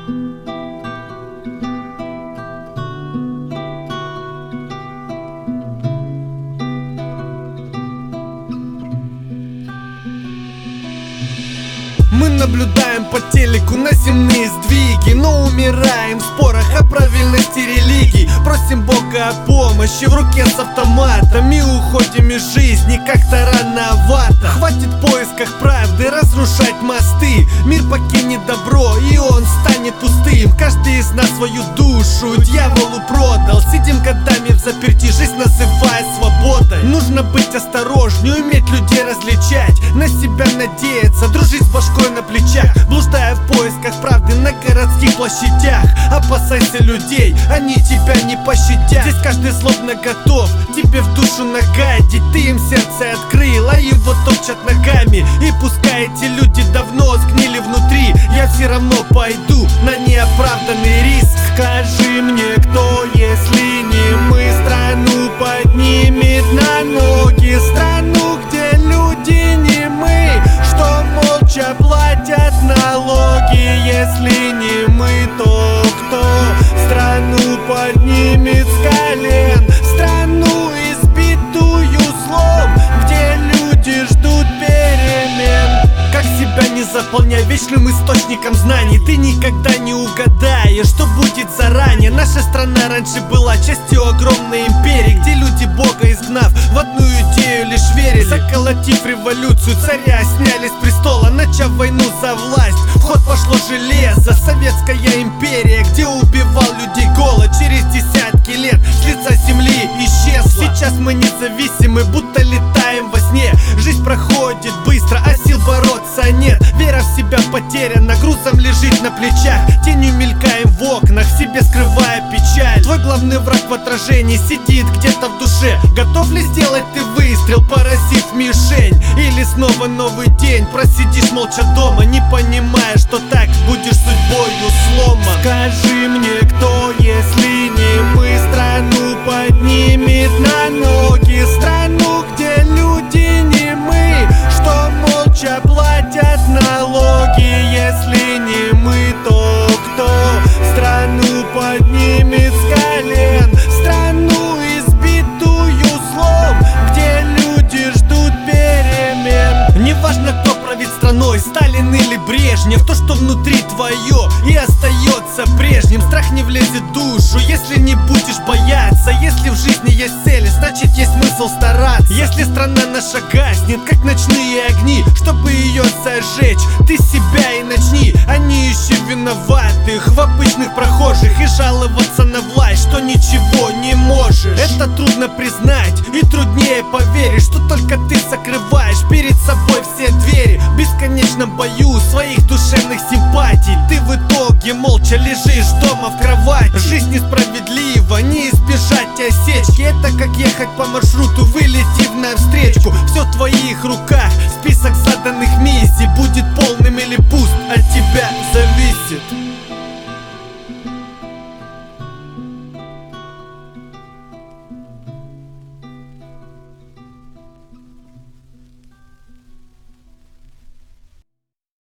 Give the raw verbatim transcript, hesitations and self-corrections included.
Мы наблюдаем по телеку на земные сдвиги, но умираем в спорах о правильности религий. Просим Бога о помощи в руке с автоматом и уходим из жизни как-то рановато. Хватит в поисках правды разрушать мосты. Мир покинет добро, и он станет пустым. Каждый из нас свою душу дьяволу продал. Сидим годами в заперти, жизнь называя свободой. Нужно быть осторожнее, уметь людей различать, на себя надеяться, дружить с башкой на плечах, блуждая в поисках правды на городских площадях. Опасайся людей, они тебя не пощадят. Здесь каждый злобно готов тебе в душу нагадить. Ты им сердце открыл, а его топчат ногами. И пускай эти люди давно сгнили внутри, я все равно пойду на неоправданный риск. Скажи мне, кто, если не мы, страну поднимет на ноги? Страну, где люди не мы, что молча платят налоги. Если не мы, то кто страну поднимет с колен? Страну, избитую злом, где люди ждут перемен. Как себя не заполняй вечным источником знаний, ты никогда не угадаешь, что будет заранее. Наша страна раньше была частью огромной империи, где люди Бога изгнав, в одну идею лишь верили. Заколотив революцию, царя сняли с престола, начав войну за власть. В ход пошло железо, советская империя, где убивал людей голод. Через десятки лет с лица земли исчезла. Сейчас мы независимы, будто летаем во сне. Жизнь проходит быстро, а сил бороться нет. Вера в себя потеряна, грузом лежит на плечах. Тенью мелькаем в окнах, в себе скрывая печаль. Твой главный враг в отражении сидит где-то в душе. Готов ли сделать ты выстрел, поразив мишень? Или снова новый день просидишь молча дома, не понимая, что так будешь судьбою сломан? Скажи мне, кто, если не мы, страну поднимет на ноги? Страну, где люди не мы, что молча платят налоги. Если не мы, то кто страну поднимет с колен? Страну, избитую злом, где люди ждут перемен. Неважно, кто правит страной, Сталин или Брежнев, то, что внутри твое и остается прежним. Страх не влезет в душу, если не будешь бояться. Если в жизни есть цели, значит есть смысл стараться. Если страна наша гаснет, как ночные огни, чтобы ее зажечь, ты себя и начни. А не ищи виноватых в обычных прохожих и жаловаться на власть, что ничего не можешь. Это трудно признать и труднее поверить, что только ты закрываешь перед собой все двери. В бесконечном бою своих душевных симпатий ты в итоге молча лежишь дома в кровати. Жизнь несправедлива, не избежать осечки. Это как ехать по маршруту, вылетев навстречу. Все в твоих руках, список заданных миссий будет полным или пуст, от тебя зависит.